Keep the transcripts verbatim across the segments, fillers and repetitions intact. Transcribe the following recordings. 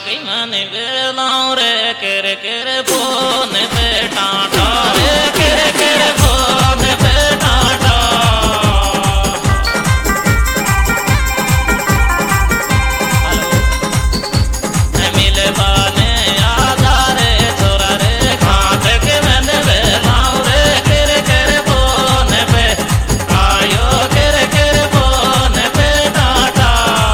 कई माने बेलाऊं रे केरे केरे फोन पे टाटा रे केरे केरे फोन पे टाटा मिले बाने आजा रे छोरा रे खाट के मैंने बेलाऊं रे केरे केरे फोन पे आयो केरे केरे फोन पे टाटा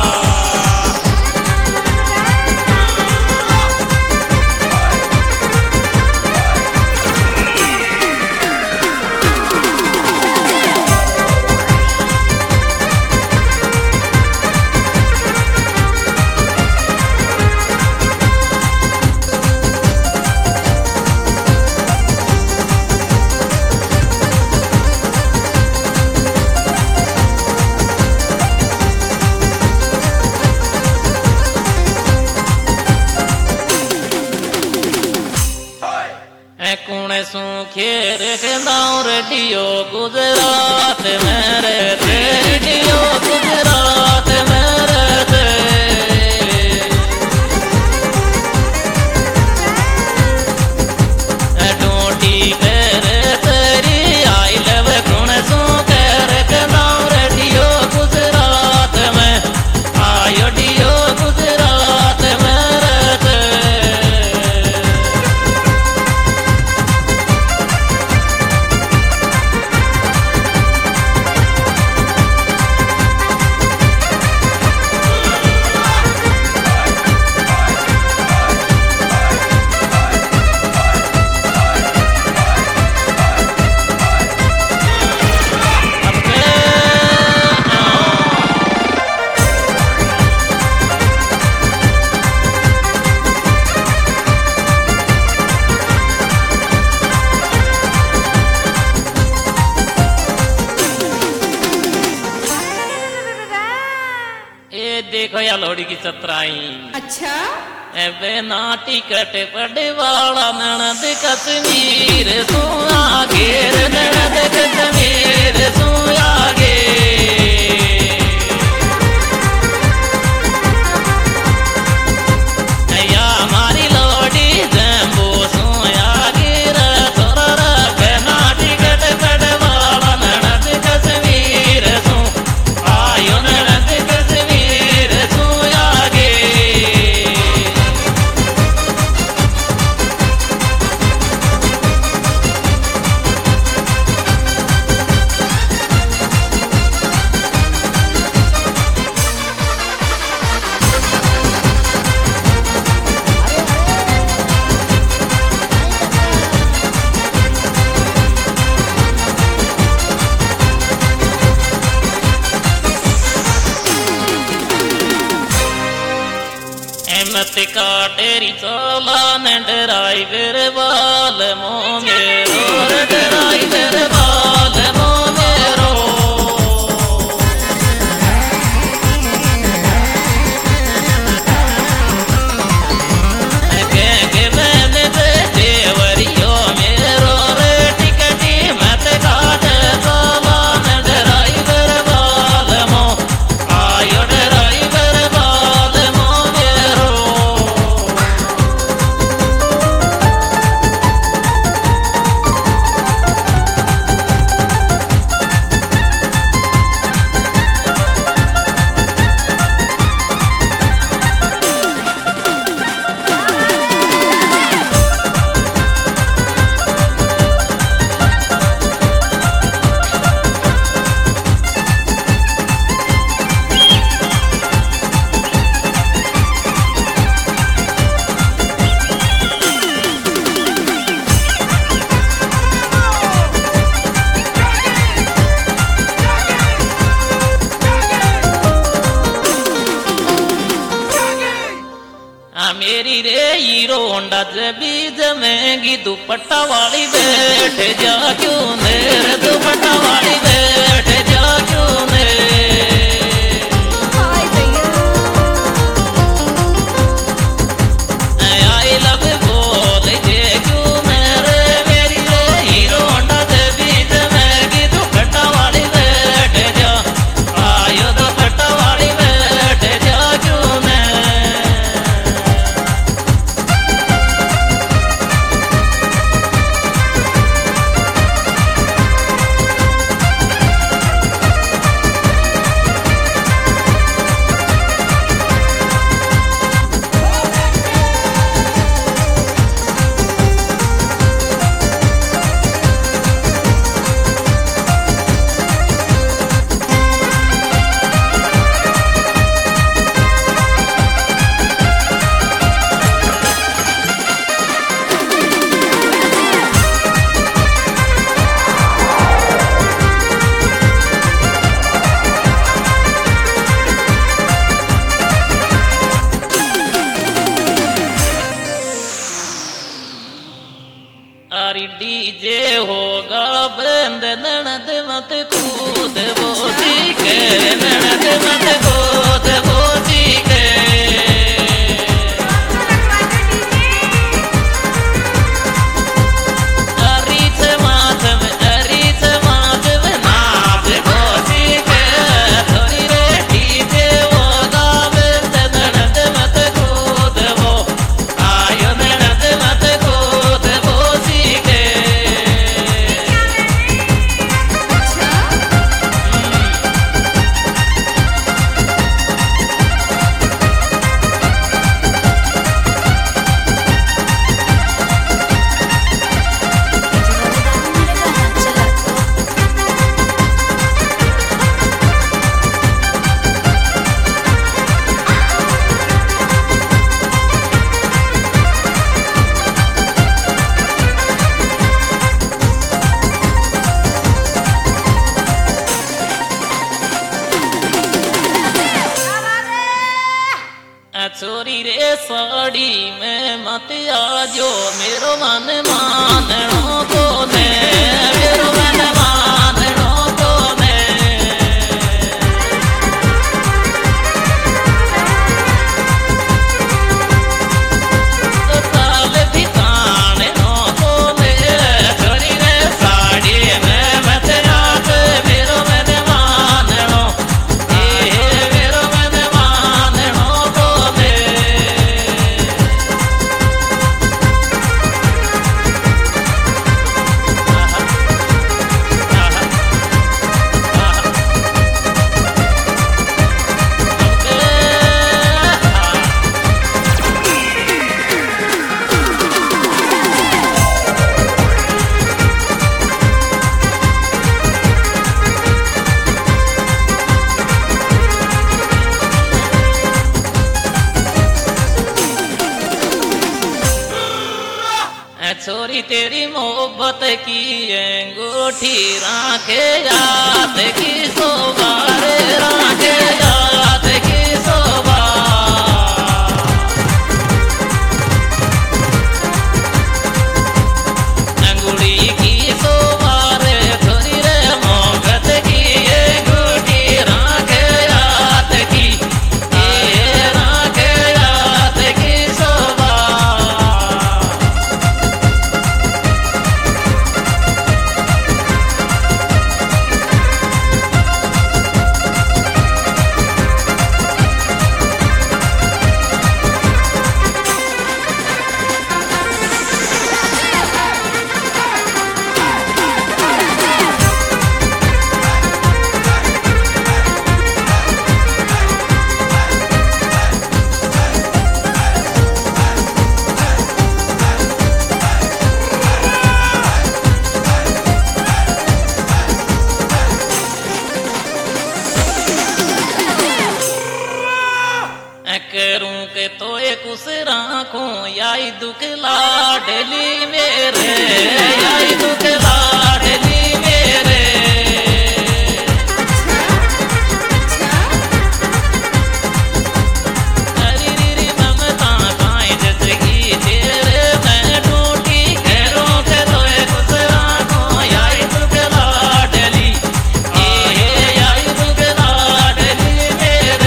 खेर के दाऊ रेडियो गुजरात मेरे रेडियो गुजरात मेरे दे डोटी पेरे तेरी आई लव कुण सू खेर के दाऊ रेडियो गुजरात में आयो डियो गुजरात मेरे दे देखो या लोड़ी की चतराई अच्छा एबे ना टिकट पड़े वाला ननद कश्मीर सू आगे ननद कश्मीर सू आगे या हमारी लोड़ी जम्बो सू आगे थोड़ा रखे ना टिकट पड़े वाला ननद कश्मीर सू आयो ननद कश्मीर सू आगे मत काटेरी चोला ने ड्राइवर बाल मोमेरो ड्राइवर बाल मोमेरो के के मैंने दे वरियो मेरो रे टिकटी मत काटे चोला ने ड्राइवर बाल मो आयो ड्राइवर बाल मोमेरो मेरी रे हीरो होंडा बीज महंगी दुपट्टा वाली बैठ जा क्यों मेरे दुपट्टा वाली बैठ जा क्यों आई लव बोल जे क्यों मेरे मेरी रे हीरो होंडा बीज महंगी दुपट्टा वाली बैठ जा आयो दुपट्टा वाली बैठ जा क्यों साड़ी में मत आजो मेरो मन मानणो को ने मेरो मन मानणो को ने साल भी ताणो को ने छोरी रे साड़ी में मत आज मेरो मन मानणो ए मेरो मन मानणो को ने छोरी तेरी मोहब्बत की अंगूठी राखे याद की शोभा रे राखे याद की शोभा अंगूठी की शोभा रे छोरी रे मोहब्बत की अंगूठी राखे याद की ए राखे याद की शोभा करूं के तो एक उस राखों याई दुख लाडली मेरे याई दुख लाडली मेरे हरी री ममता पाए जसगी तेरे मैं ढूंढी करूं के तो एक उस राखों याई दुख लाडली ए याई दुख लाडली मेरे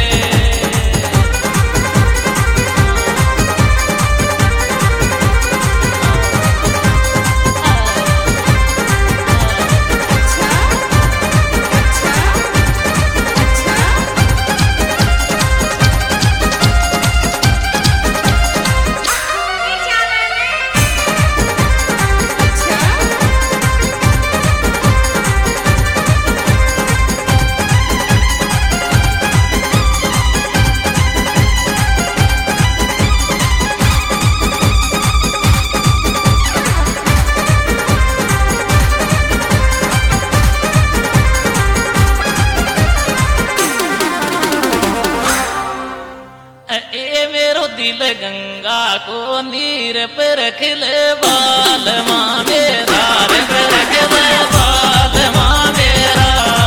ए मेरो दिल गंगा को नीर पे रख ले बाल माँ मेरा रे पे रख ले बाल माँ मेरा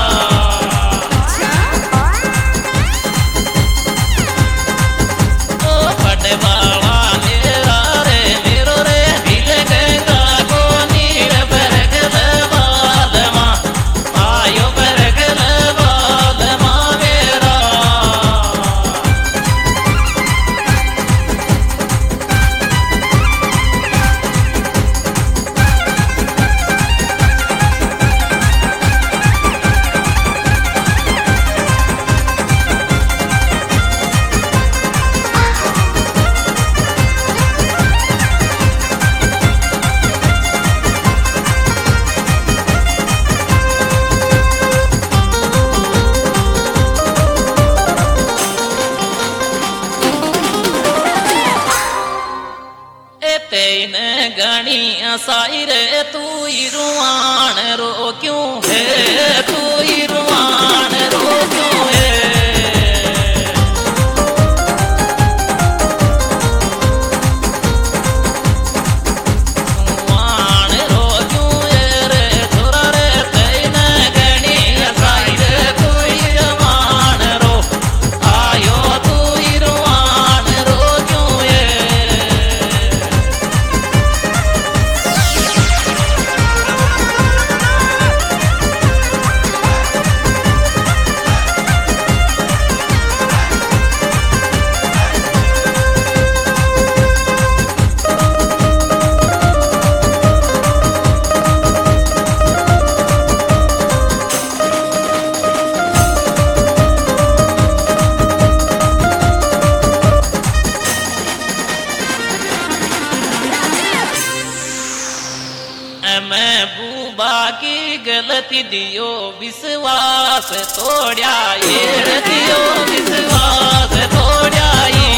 ओ फटवाड़ा मेरा रे मेरो रे दिल गंगा को नीर पे रख ले बाल माँ आयो पे रख ले बाल माँ मेरा तेन गणी साई रे तू ही रुआन रो क्यों है तू ही रुआन रो क्यों है रुआन रो क्यों है रे छोरा रे तेन गणी साई रे तू ही रुआन रो आयो तू ही रुआन रो क्यों गलती दियो विश्वास तोड़या ये दियो विश्वास तोड़या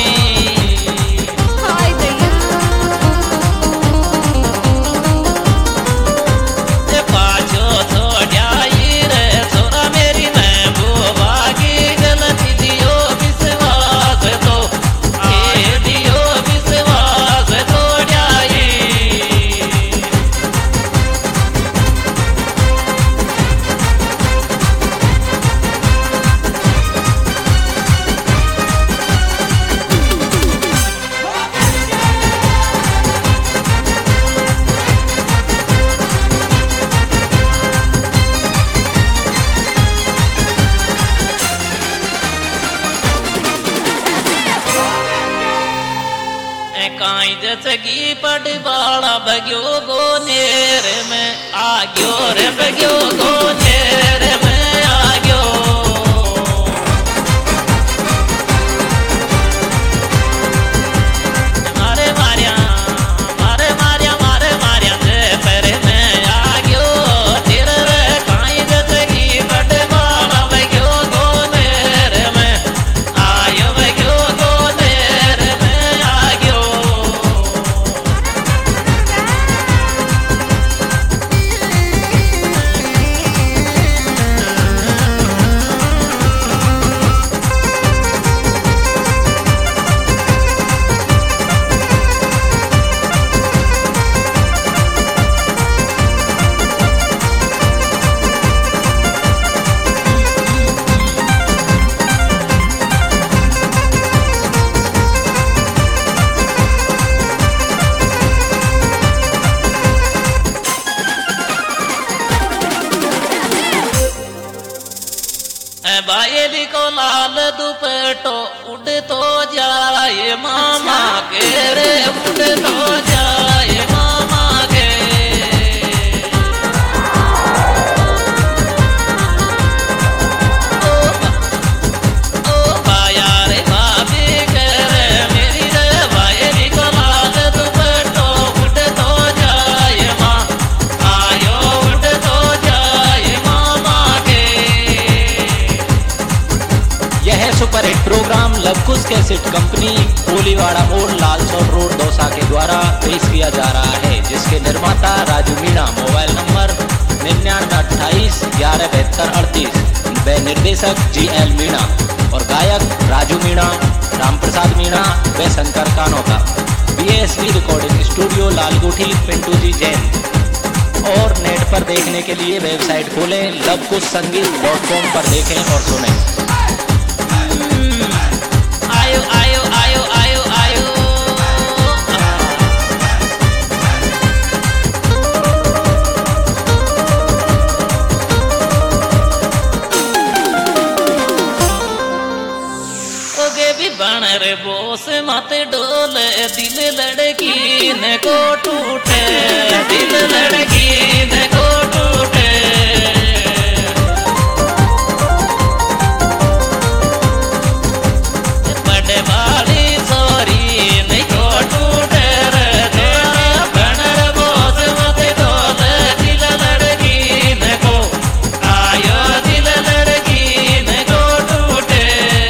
काई जचगी पड़वाड़ा बग्यो गोनेर में आग्यो रे बग्यो गोनेर में आग्यो मारे मारिया मारे मारिया मारे मारिया जे पर में आग्यो तेरे रे काई जचगी पड़वाड़ा बग्यो गोनेर में आयो बग्यो गोनेर में आग्यो बायली को लाल दुपट्टो उड़ तो जाए मामा के रे उड़ तो जाए मामा के ओ, ओ बाया रे भाभी के रे मेरी रे बायली को लाल दुपट्टो उड़ तो जाए माँ आयो उड़ तो जाए मामा के। यह superhit program Lavkush cassette company Koliwada मोड़ लालसौर रोड दौसा के द्वारा पेश किया जा रहा है, जिसके निर्माता राजू मीणा, मोबाइल नंबर निन्यानवे अट्ठाईस ग्यारह बहत्तर अड़तीस व निर्देशक जी एल मीणा और गायक राजू मीणा, रामप्रसाद मीणा व Shankar Kanota. B S V recording studio Lalguthi, Pintu ji Jain. और नेट पर देखने के लिए वेबसाइट खोलें लवकुश संगीत डॉट कॉम पर देखें और सुनें। आयो आयो आयो आयो आयो ओगे भी बन रे बोस मत डोल दिल लड़की न को टूटे दिल लड़की न को टूटे वाली सोरी नहीं को टूटे रे बन रे बोस मत डोल दिल लड़की न को आयो दिल लड़की न को टूटे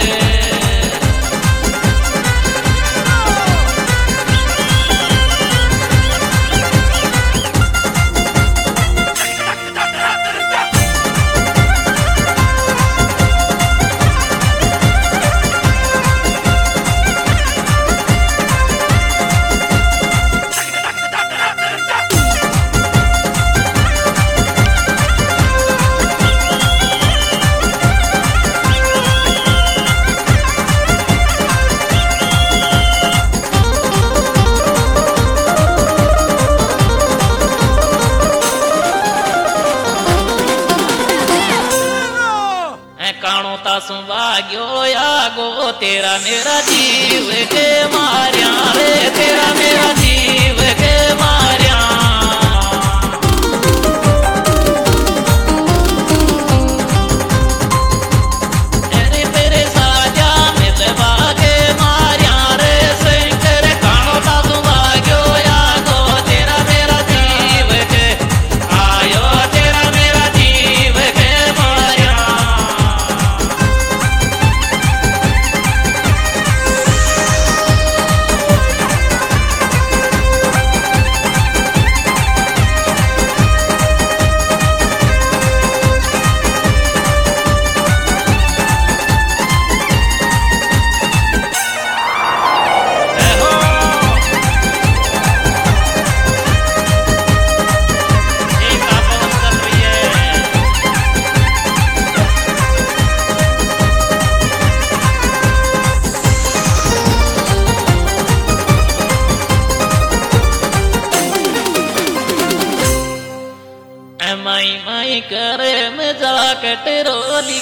सुवाग्यो आगो तेरा मेरा जीव के मारिया रे तेरा मेरा जीव के मारिया तेरे तेरे साजा मिलवा के मारिया रे शंकर कानो ता सुवाग्यो आगो तेरा मेरा जीव के आयो तेरा मेरा जीव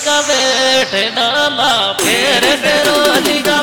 का बैठ डाला फिर तेरो लिगा